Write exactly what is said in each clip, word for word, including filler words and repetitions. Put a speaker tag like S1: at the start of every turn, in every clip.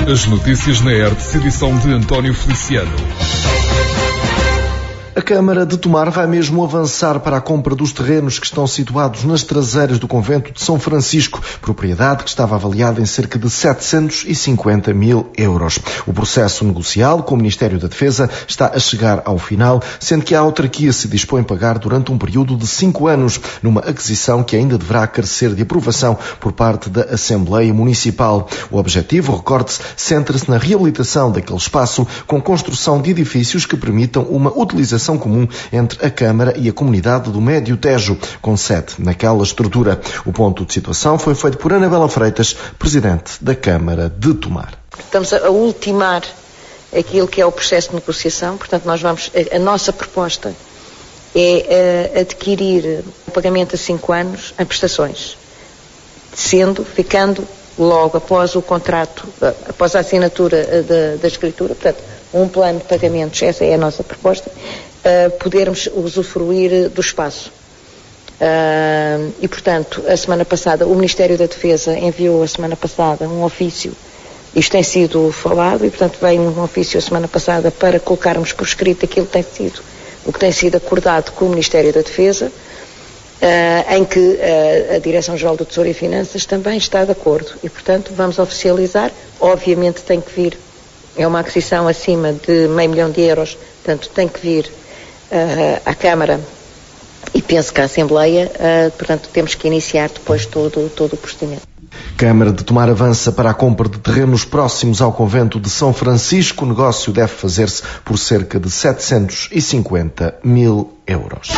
S1: As notícias na E R T, edição de António Feliciano.
S2: A Câmara de Tomar vai mesmo avançar para a compra dos terrenos que estão situados nas traseiras do convento de São Francisco, propriedade que estava avaliada em cerca de setecentos e cinquenta mil euros. O processo negocial com o Ministério da Defesa está a chegar ao final, sendo que a autarquia se dispõe a pagar durante um período de cinco anos, numa aquisição que ainda deverá carecer de aprovação por parte da Assembleia Municipal. O objetivo, recorde-se, centra-se na reabilitação daquele espaço com construção de edifícios que permitam uma utilização comum entre a Câmara e a comunidade do Médio Tejo, com sede naquela estrutura. O ponto de situação foi feito por Anabela Freitas, Presidente da Câmara de Tomar.
S3: Estamos a ultimar aquilo que é o processo de negociação, portanto nós vamos, a, a nossa proposta é a, adquirir o pagamento a cinco anos em prestações, sendo, ficando logo após o contrato, após a assinatura da, da escritura, portanto um plano de pagamentos, essa é a nossa proposta, Uh, podermos usufruir do espaço. Uh, e, portanto, a semana passada, o Ministério da Defesa enviou a semana passada um ofício, isto tem sido falado, e, portanto, veio um ofício a semana passada para colocarmos por escrito aquilo que tem sido, o que tem sido acordado com o Ministério da Defesa, uh, em que uh, a Direção-Geral do Tesouro e Finanças também está de acordo. E, portanto, vamos oficializar. Obviamente tem que vir, é uma aquisição acima de meio milhão de euros, portanto, tem que vir Uh, à Câmara e penso que à Assembleia, uh, portanto temos que iniciar depois todo, todo o procedimento.
S2: Câmara de Tomar avança para a compra de terrenos próximos ao convento de São Francisco. O negócio deve fazer-se por cerca de setecentos e cinquenta mil euros.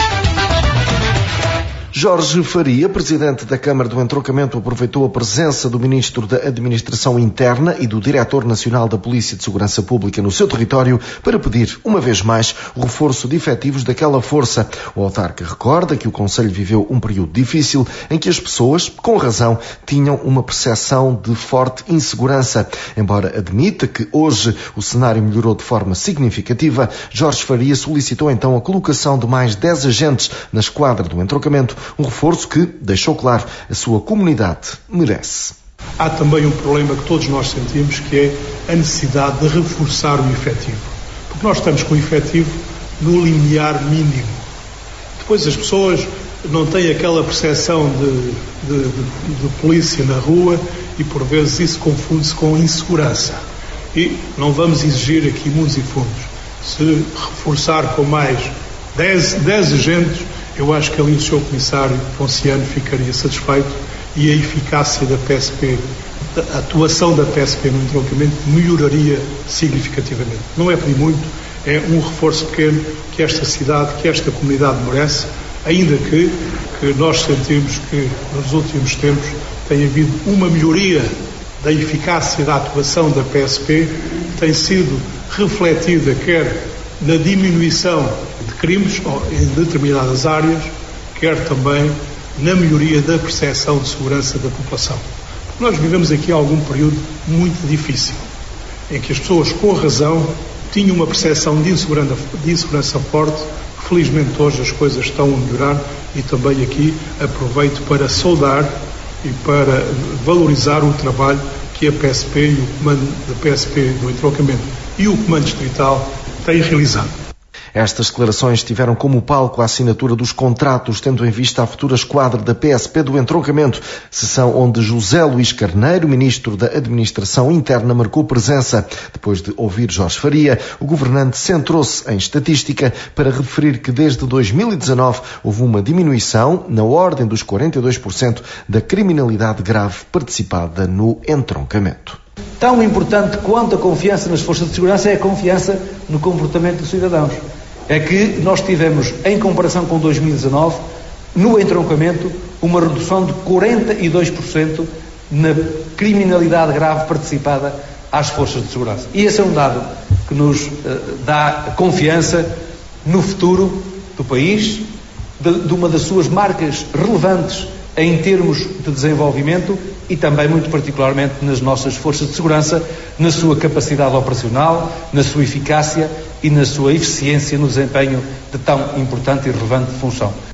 S2: Jorge Faria, Presidente da Câmara do Entroncamento, aproveitou a presença do Ministro da Administração Interna e do Diretor Nacional da Polícia de Segurança Pública no seu território para pedir, uma vez mais, o reforço de efetivos daquela força. O autarca recorda que o Conselho viveu um período difícil em que as pessoas, com razão, tinham uma percepção de forte insegurança. Embora admita que hoje o cenário melhorou de forma significativa, Jorge Faria solicitou então a colocação de mais dez agentes na esquadra do Entroncamento, um reforço que, deixou claro, a sua comunidade merece.
S4: Há também um problema que todos nós sentimos, que é a necessidade de reforçar o efetivo. Porque nós estamos com o efetivo no limiar mínimo. Depois as pessoas não têm aquela percepção de, de, de, de polícia na rua e por vezes isso confunde-se com insegurança. E não vamos exigir aqui mundos e fundos. Se reforçar com mais dez, dez agentes, eu acho que ali o senhor Comissário Ponciano ficaria satisfeito e a eficácia da P S P, a atuação da P S P no entroncamento melhoraria significativamente. Não é pedir muito, é um reforço pequeno que esta cidade, que esta comunidade merece, ainda que, que nós sentimos que nos últimos tempos tem havido uma melhoria da eficácia da atuação da P S P, que tem sido refletida quer na diminuição de crimes em determinadas áreas, quer também na melhoria da percepção de segurança da população. Porque nós vivemos aqui algum período muito difícil, em que as pessoas, com razão, tinham uma percepção de insegurança, de insegurança forte. Felizmente hoje as coisas estão a melhorar e também aqui aproveito para saudar e para valorizar o trabalho que a P S P e o comando da P S P do Entroncamento e o comando distrital têm realizado.
S2: Estas declarações tiveram como palco a assinatura dos contratos, tendo em vista a futura esquadra da P S P do Entroncamento, sessão onde José Luís Carneiro, Ministro da Administração Interna, marcou presença. Depois de ouvir Jorge Faria, o governante centrou-se em estatística para referir que desde dois mil e dezanove houve uma diminuição, na ordem dos quarenta e dois por cento, da criminalidade grave participada no entroncamento.
S5: Tão importante quanto a confiança nas forças de segurança é a confiança no comportamento dos cidadãos. É que nós tivemos, em comparação com dois mil e dezanove, no entroncamento, uma redução de quarenta e dois por cento na criminalidade grave participada às forças de segurança. E esse é um dado que nos uh, dá confiança no futuro do país, de, de uma das suas marcas relevantes em termos de desenvolvimento e também, muito particularmente, nas nossas forças de segurança, na sua capacidade operacional, na sua eficácia e na sua eficiência no desempenho de tão importante e relevante função.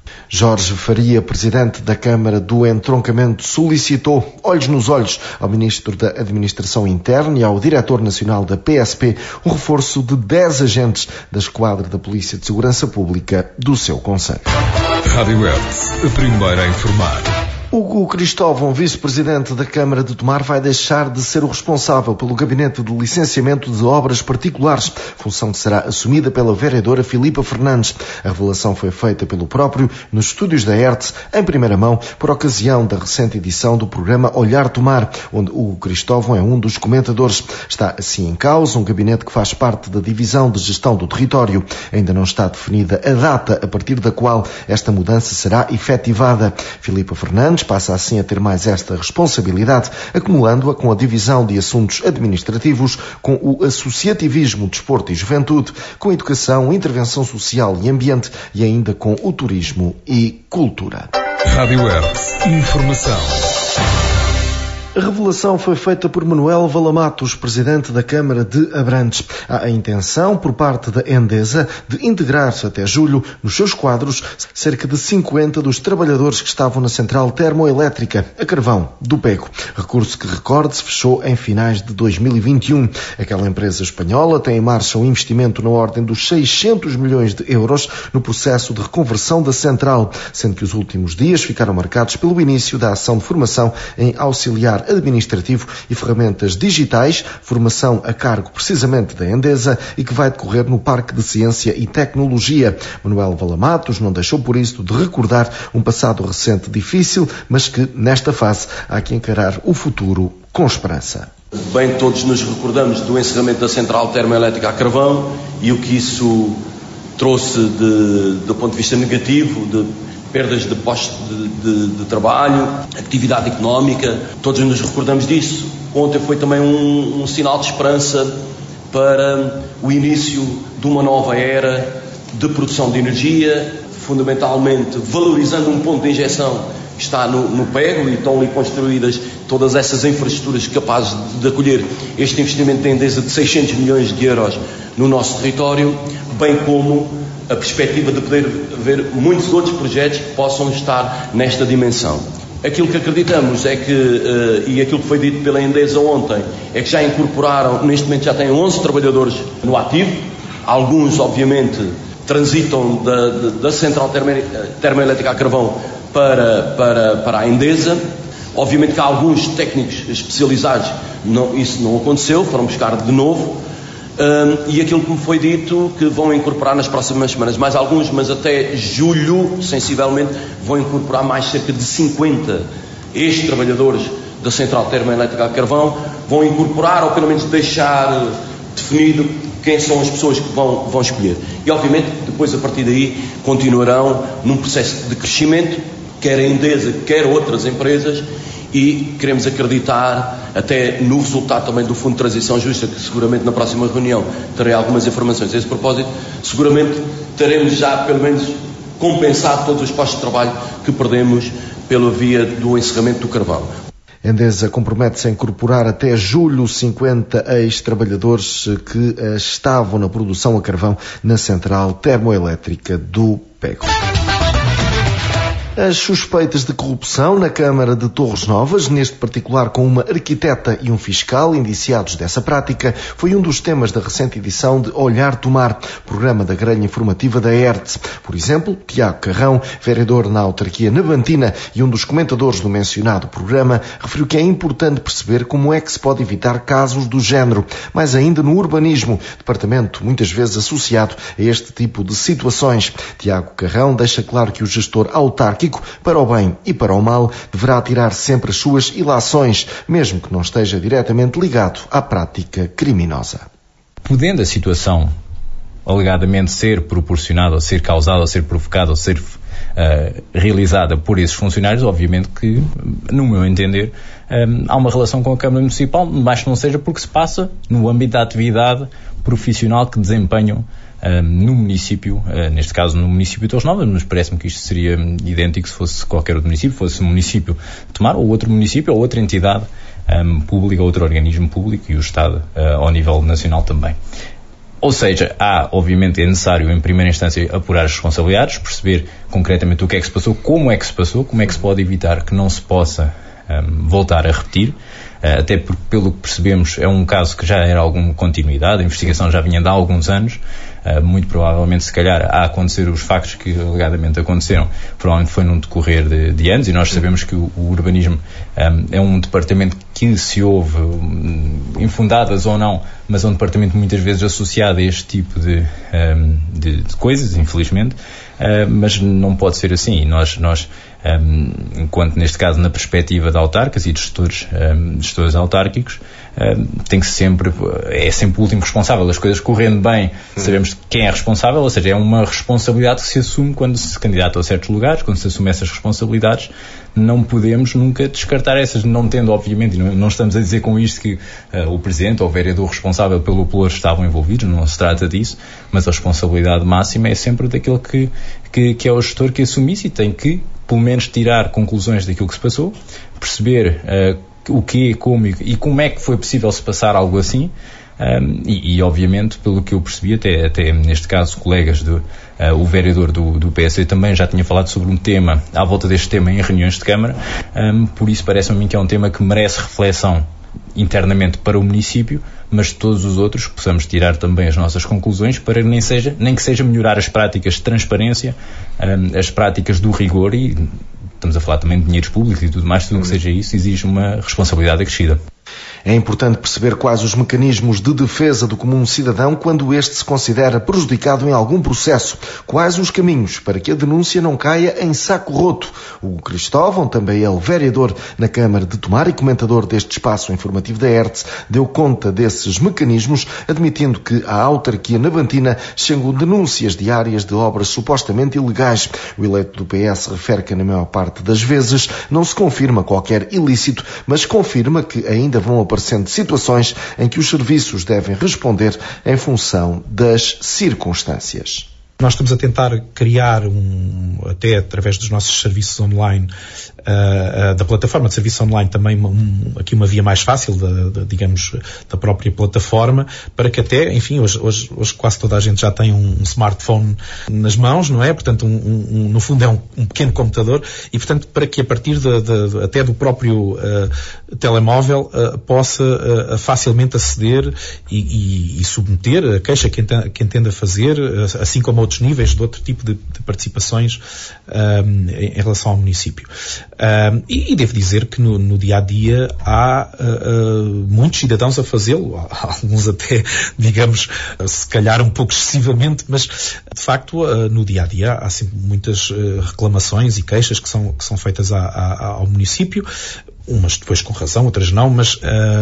S2: Jorge Faria, presidente da Câmara do Entroncamento, solicitou, olhos nos olhos, ao Ministro da Administração Interna e ao Diretor Nacional da P S P o reforço de dez agentes da Esquadra da Polícia de Segurança Pública do seu concelho.
S1: Rádio Hertz, a primeira a informar.
S2: Hugo Cristóvão, vice-presidente da Câmara de Tomar, vai deixar de ser o responsável pelo gabinete de licenciamento de obras particulares, função que será assumida pela vereadora Filipa Fernandes. A revelação foi feita pelo próprio nos estúdios da Hertz, em primeira mão, por ocasião da recente edição do programa Olhar Tomar, onde Hugo Cristóvão é um dos comentadores. Está assim em causa um gabinete que faz parte da Divisão de Gestão do Território. Ainda não está definida a data a partir da qual esta mudança será efetivada. Filipa Fernandes passa assim a ter mais esta responsabilidade, acumulando-a com a divisão de assuntos administrativos, com o associativismo, desporto e juventude, com educação, intervenção social e ambiente e ainda com o turismo e cultura.
S1: Rádio Hertz, informação.
S2: A revelação foi feita por Manuel Valamatos, presidente da Câmara de Abrantes. Há a intenção, por parte da Endesa, de integrar até julho, nos seus quadros, cerca de cinquenta dos trabalhadores que estavam na central termoelétrica, a carvão, do Pego. Recurso que, recorde-se, fechou em finais de dois mil e vinte e um. Aquela empresa espanhola tem em marcha um investimento na ordem dos seiscentos milhões de euros no processo de reconversão da central, sendo que os últimos dias ficaram marcados pelo início da ação de formação em auxiliar administrativo e ferramentas digitais, formação a cargo precisamente da Endesa e que vai decorrer no Parque de Ciência e Tecnologia. Manuel Valamatos não deixou por isso de recordar um passado recente difícil, mas que nesta fase há que encarar o futuro com esperança.
S6: Bem, todos nos recordamos do encerramento da central termoelétrica a carvão e o que isso trouxe de, do ponto de vista negativo, de perdas de postos de, de, de trabalho, atividade económica, todos nos recordamos disso. Ontem foi também um, um sinal de esperança para o início de uma nova era de produção de energia, fundamentalmente valorizando um ponto de injeção que está no, no Pego e estão ali construídas todas essas infraestruturas capazes de, de acolher este investimento da Endesa de seiscentos milhões de euros no nosso território, bem como a perspectiva de poder haver muitos outros projetos que possam estar nesta dimensão. Aquilo que acreditamos é que, uh, e aquilo que foi dito pela Endesa ontem, é que já incorporaram, neste momento já têm onze trabalhadores no ativo, alguns obviamente transitam da, da, da central termoelétrica a carvão para, para, para a Endesa. Obviamente que há alguns técnicos especializados, não, isso não aconteceu, foram buscar de novo. Um, e aquilo que me foi dito que vão incorporar nas próximas semanas mais alguns, mas até julho, sensivelmente, vão incorporar mais cerca de cinquenta ex-trabalhadores da central termoelétrica a carvão, vão incorporar ou pelo menos deixar definido quem são as pessoas que vão, vão escolher. E obviamente depois a partir daí continuarão num processo de crescimento, quer a Endesa, quer outras empresas, e queremos acreditar até no resultado também do Fundo de Transição Justa, que seguramente na próxima reunião terei algumas informações a esse propósito. Seguramente teremos já pelo menos compensado todos os postos de trabalho que perdemos pela via do encerramento do carvão.
S2: Endesa compromete-se a incorporar até julho cinquenta ex-trabalhadores que estavam na produção a carvão na central termoelétrica do Pego. As suspeitas de corrupção na Câmara de Torres Novas, neste particular com uma arquiteta e um fiscal indiciados dessa prática, foi um dos temas da recente edição de Olhar Tomar, programa da grelha informativa da Hertz. Por exemplo, Tiago Carrão, vereador na autarquia navantina e um dos comentadores do mencionado programa, referiu que é importante perceber como é que se pode evitar casos do género, mas ainda no urbanismo, departamento muitas vezes associado a este tipo de situações. Tiago Carrão deixa claro que o gestor autárquico, para o bem e para o mal, deverá tirar sempre as suas ilações, mesmo que não esteja diretamente ligado à prática criminosa.
S7: Podendo a situação alegadamente ser proporcionada, ou ser causada, ou ser provocada, ou ser uh, realizada por esses funcionários, obviamente que, no meu entender, um, há uma relação com a Câmara Municipal, mas que não seja porque se passa no âmbito da atividade profissional que desempenham Um, no município, uh, neste caso no município de Torres Novas, mas parece-me que isto seria idêntico se fosse qualquer outro município, fosse o município de Tomar, ou outro município, ou outra entidade um, pública, outro organismo público, e o Estado uh, ao nível nacional também. Ou seja, há, obviamente, é necessário, em primeira instância, apurar as responsabilidades, perceber concretamente o que é que se passou, como é que se passou, como é que se pode evitar que não se possa um, voltar a repetir, uh, até porque, pelo que percebemos, é um caso que já era alguma continuidade, a investigação já vinha de há alguns anos, uh, muito provavelmente, se calhar, a acontecer os factos que alegadamente aconteceram, provavelmente foi num decorrer de, de anos, e nós sabemos que o, o urbanismo um, é um departamento que se houve, um, infundadas ou não, mas é um departamento muitas vezes associado a este tipo de, um, de, de coisas, infelizmente, uh, mas não pode ser assim. E nós, nós um, enquanto neste caso na perspectiva de autarcas e de gestores, um, de gestores autárquicos, um, tem que sempre, é sempre o último responsável. As coisas correndo bem, sabemos quem é responsável, ou seja, é uma responsabilidade que se assume quando se candidata a certos lugares, quando se assume essas responsabilidades. Não podemos nunca descartar essas, não tendo, obviamente, e não, não estamos a dizer com isto que uh, o Presidente ou o vereador responsável pelo pelouro estavam envolvidos, não se trata disso, mas a responsabilidade máxima é sempre daquele que, que, que é o gestor que assume isso e tem que, pelo menos, tirar conclusões daquilo que se passou, perceber uh, o que, como e, e como é que foi possível se passar algo assim. Um, e, e obviamente, pelo que eu percebi, até, até neste caso colegas do, uh, o vereador do, do P S D também já tinha falado sobre um tema, à volta deste tema em reuniões de Câmara, um, por isso parece-me a mim que é um tema que merece reflexão internamente para o município, mas de todos os outros que possamos tirar também as nossas conclusões para nem, seja, nem que seja melhorar as práticas de transparência, um, as práticas do rigor, e estamos a falar também de dinheiros públicos e tudo mais, tudo o que seja isso exige uma responsabilidade acrescida.
S2: É importante perceber quais os mecanismos de defesa do comum cidadão quando este se considera prejudicado em algum processo. Quais os caminhos para que a denúncia não caia em saco roto. O Cristóvão, também ele vereador na Câmara de Tomar e comentador deste espaço informativo da R T S, deu conta desses mecanismos, admitindo que à autarquia navantina chegam denúncias diárias de obras supostamente ilegais. O eleito do P S refere que, na maior parte das vezes, não se confirma qualquer ilícito, mas confirma que ainda vão aparecendo situações em que os serviços devem responder em função das circunstâncias.
S8: Nós estamos a tentar criar, um, até através dos nossos serviços online, uh, uh, da plataforma de serviço online, também um, aqui uma via mais fácil, da, da, digamos, da própria plataforma, para que até, enfim, hoje, hoje, hoje quase toda a gente já tem um, um smartphone nas mãos, não é? Portanto, um, um, um, no fundo é um, um pequeno computador, e portanto, para que a partir de, de, de, até do próprio uh, telemóvel uh, possa uh, facilmente aceder e, e, e submeter a queixa que entenda, que entenda fazer, uh, assim como outros níveis de outro tipo de, de participações um, em, em relação ao município. Um, e, e devo dizer que no, no dia-a-dia há uh, uh, muitos cidadãos a fazê-lo, alguns até, digamos, se calhar um pouco excessivamente, mas de facto uh, no dia-a-dia há sempre muitas uh, reclamações e queixas que são, que são feitas a, a, ao município, umas depois com razão, outras não, mas, uh,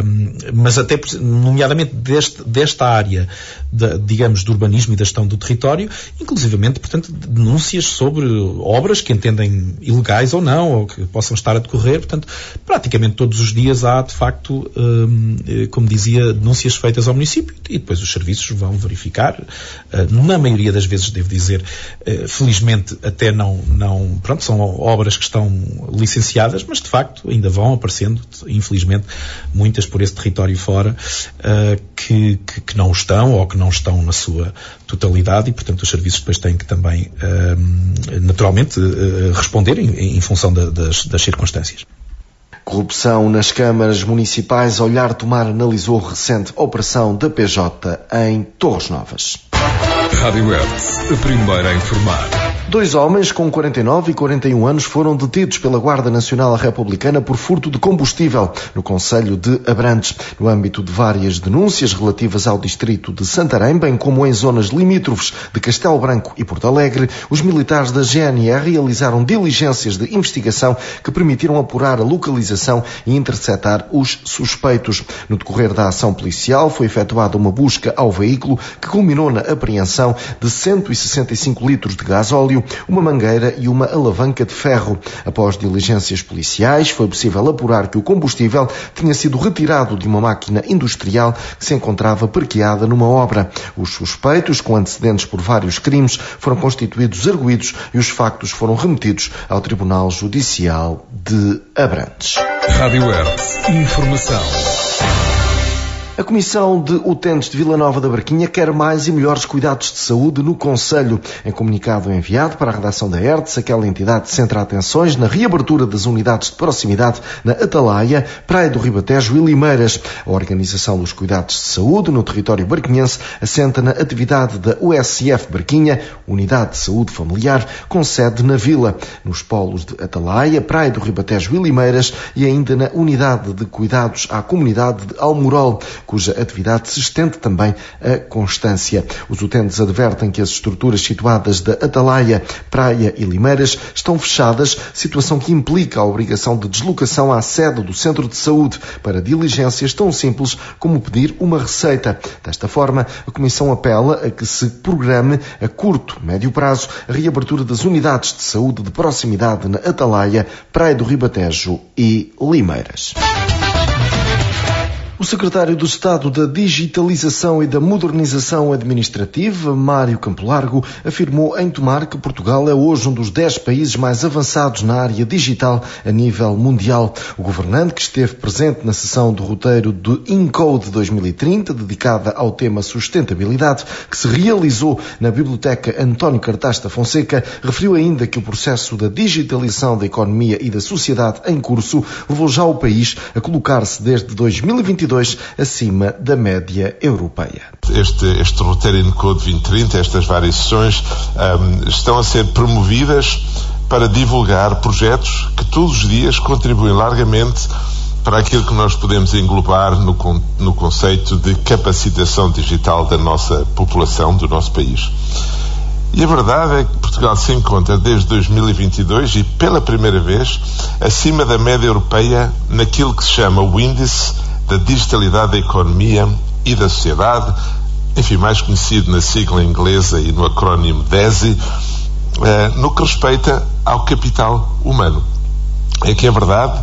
S8: mas até, nomeadamente, deste, desta área, de, digamos, do urbanismo e da gestão do território, inclusivamente, portanto, denúncias sobre obras que entendem ilegais ou não, ou que possam estar a decorrer. Portanto, praticamente todos os dias há, de facto, uh, como dizia, denúncias feitas ao município, e depois os serviços vão verificar. Uh, na maioria das vezes, devo dizer, uh, felizmente, até não, não, pronto, são obras que estão licenciadas, mas, de facto, ainda vão aparecendo, infelizmente, muitas por esse território fora, uh, que, que, que não estão ou que não estão na sua totalidade, e, portanto, os serviços depois têm que também, uh, naturalmente, uh, responder em, em função da, das, das circunstâncias.
S2: Corrupção nas câmaras municipais. Olhar Tomar analisou recente operação da P J em Torres Novas.
S1: Rádio R T S, a primeira a informar.
S2: Dois homens com quarenta e nove e quarenta e um anos foram detidos pela Guarda Nacional Republicana por furto de combustível no concelho de Abrantes, no âmbito de várias denúncias relativas ao distrito de Santarém, bem como em zonas limítrofes de Castelo Branco e Porto Alegre. Os militares da G N R realizaram diligências de investigação que permitiram apurar a localização e interceptar os suspeitos. No decorrer da ação policial foi efetuada uma busca ao veículo que culminou na apreensão de cento e sessenta e cinco litros de gasóleo, uma mangueira e uma alavanca de ferro. Após diligências policiais, foi possível apurar que o combustível tinha sido retirado de uma máquina industrial que se encontrava parqueada numa obra. Os suspeitos, com antecedentes por vários crimes, foram constituídos arguidos e os factos foram remetidos ao Tribunal Judicial de Abrantes.
S1: Rádio R T S, informação.
S2: A Comissão de Utentes de Vila Nova da Barquinha quer mais e melhores cuidados de saúde no concelho. Em comunicado enviado para a redação da E R T S, aquela entidade centra atenções na reabertura das unidades de proximidade na Atalaia, Praia do Ribatejo e Limeiras. A organização dos cuidados de saúde no território barquinhense assenta na atividade da U S F Barquinha, Unidade de Saúde Familiar, com sede na Vila, nos polos de Atalaia, Praia do Ribatejo e Limeiras e ainda na Unidade de Cuidados à Comunidade de Almorol, cuja atividade se estende também a Constância. Os utentes advertem que as estruturas situadas da Atalaia, Praia e Limeiras estão fechadas, situação que implica a obrigação de deslocação à sede do centro de saúde para diligências tão simples como pedir uma receita. Desta forma, a Comissão apela a que se programe a curto, médio prazo a reabertura das unidades de saúde de proximidade na Atalaia, Praia do Ribatejo e Limeiras. O secretário do Estado da Digitalização e da Modernização Administrativa, Mário Campo Largo, afirmou em Tomar que Portugal é hoje um dos dez países mais avançados na área digital a nível mundial. O governante, que esteve presente na sessão do roteiro do InCode dois mil e trinta, dedicada ao tema sustentabilidade, que se realizou na Biblioteca António Cartaz da Fonseca, referiu ainda que o processo da digitalização da economia e da sociedade em curso levou já o país a colocar-se desde dois mil e vinte e dois acima da média europeia.
S9: Este, este roteiro InCode vinte trinta, estas várias sessões, um, estão a ser promovidas para divulgar projetos que todos os dias contribuem largamente para aquilo que nós podemos englobar no, no conceito de capacitação digital da nossa população, do nosso país. E a verdade é que Portugal se encontra desde dois mil e vinte e dois e pela primeira vez acima da média europeia naquilo que se chama o índice da digitalidade da economia e da sociedade, enfim, mais conhecido na sigla inglesa e no acrónimo D E S I, eh, no que respeita ao capital humano. É que é verdade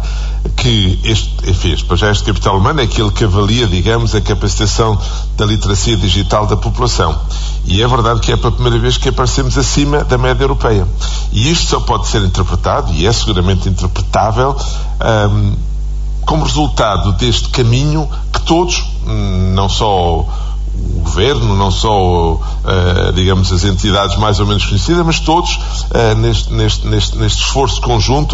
S9: que este, enfim, já este capital humano é aquele que avalia, digamos, a capacitação da literacia digital da população. E é verdade que é pela primeira vez que aparecemos acima da média europeia. E isto só pode ser interpretado, e é seguramente interpretável, um, como resultado deste caminho que todos, não só o governo, não só, uh, digamos, as entidades mais ou menos conhecidas, mas todos, uh, neste, neste, neste, neste esforço conjunto,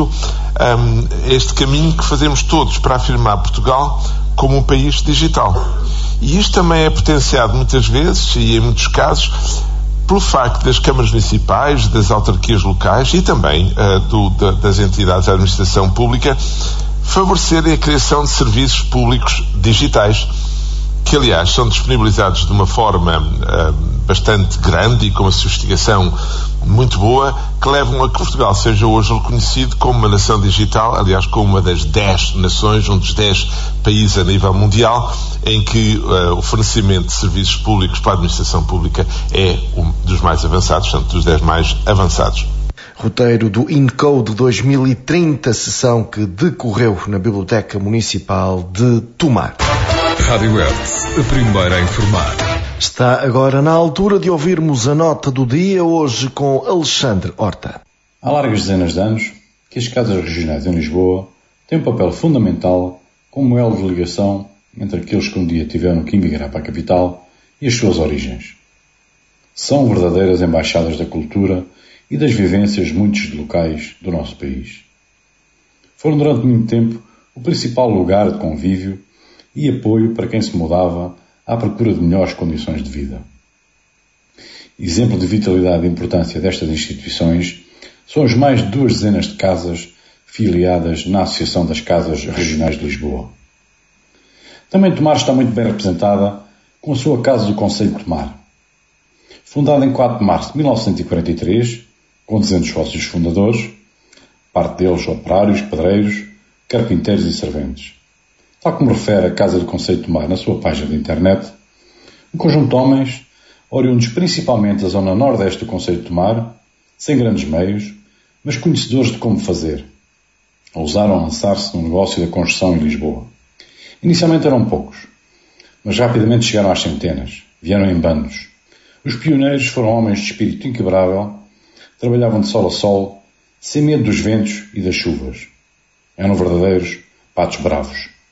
S9: um, este caminho que fazemos todos para afirmar Portugal como um país digital. E isto também é potenciado muitas vezes, e em muitos casos, pelo facto das câmaras municipais, das autarquias locais e também uh, do, da, das entidades da administração pública favorecerem a criação de serviços públicos digitais, que aliás são disponibilizados de uma forma uh, bastante grande e com uma sofisticação muito boa, que levam a que Portugal seja hoje reconhecido como uma nação digital, aliás como uma das dez nações, um dos dez países a nível mundial em que uh, o fornecimento de serviços públicos para a administração pública é um dos mais avançados, portanto dos dez mais avançados.
S2: Roteiro do InCode dois mil e trinta, sessão que decorreu na Biblioteca Municipal de Tomar.
S1: Rádio E R T S, a primeira a informar.
S2: Está agora na altura de ouvirmos a nota do dia, hoje com Alexandre Horta.
S10: Há largas dezenas de anos que as casas regionais em Lisboa têm um papel fundamental como elo de ligação entre aqueles que um dia tiveram que emigrar para a capital e as suas origens. São verdadeiras embaixadas da cultura e das vivências de muitos locais do nosso país. Foram durante muito tempo o principal lugar de convívio e apoio para quem se mudava à procura de melhores condições de vida. Exemplo de vitalidade e importância destas instituições são as mais de duas dezenas de casas filiadas na Associação das Casas Regionais de Lisboa. Também Tomar está muito bem representada com a sua Casa do Concelho de Tomar. Fundada em quatro de março de mil novecentos e quarenta e três, com duzentos sócios fundadores, parte deles operários, pedreiros, carpinteiros e serventes. Tal como refere a Casa do Concelho de Tomar na sua página de internet, um conjunto de homens, oriundos principalmente da zona nordeste do Concelho de Tomar, sem grandes meios, mas conhecedores de como fazer, ousaram lançar-se no negócio da construção em Lisboa. Inicialmente eram poucos, mas rapidamente chegaram às centenas, vieram em bandos. Os pioneiros foram homens de espírito inquebrável, trabalhavam de sol a sol, sem medo dos ventos e das chuvas. Eram verdadeiros patos bravos.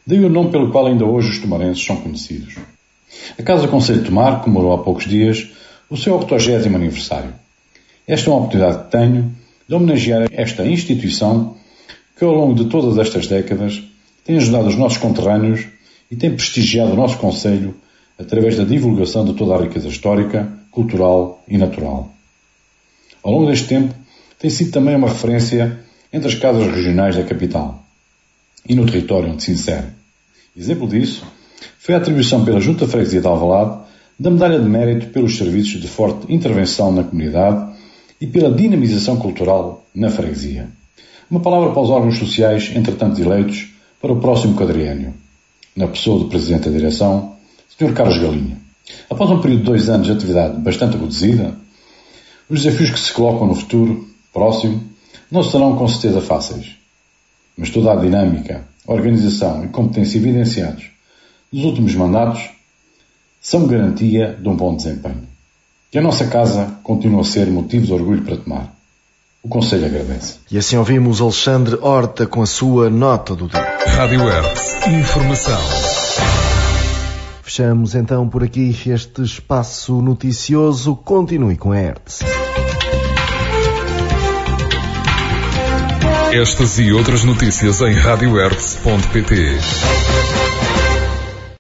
S10: Daí o nome pelo qual ainda hoje os tomarenses são conhecidos. A Casa Conselho de Tomar comemorou há poucos dias o seu octogésimo aniversário. Esta é uma oportunidade que tenho de homenagear esta instituição que ao longo de todas estas décadas tem ajudado os nossos conterrâneos e tem prestigiado o nosso Conselho através da divulgação de toda a riqueza histórica, cultural e natural. Ao longo deste tempo, tem sido também uma referência entre as casas regionais da capital e no território onde se insere. Exemplo disso foi a atribuição pela Junta de Freguesia de Alvalade da Medalha de Mérito pelos serviços de forte intervenção na comunidade e pela dinamização cultural na freguesia. Uma palavra para os órgãos sociais, entretanto eleitos, para o próximo quadriênio, na pessoa do Presidente da Direção, senhor Carlos Galinha. Após um período de dois anos de atividade bastante reduzida, os desafios que se colocam no futuro próximo não serão com certeza fáceis, mas toda a dinâmica, organização e competência evidenciados nos últimos mandatos são garantia de um bom desempenho. Que a nossa casa continue a ser motivo de orgulho para Tomar. O Conselho agradece.
S2: E assim ouvimos Alexandre Horta com a sua nota do dia.
S1: Rádio Hertz. Informação.
S2: Fechamos então por aqui este espaço noticioso. Continue com a Hertz.
S1: Estas e outras notícias em rádio hertz ponto pt.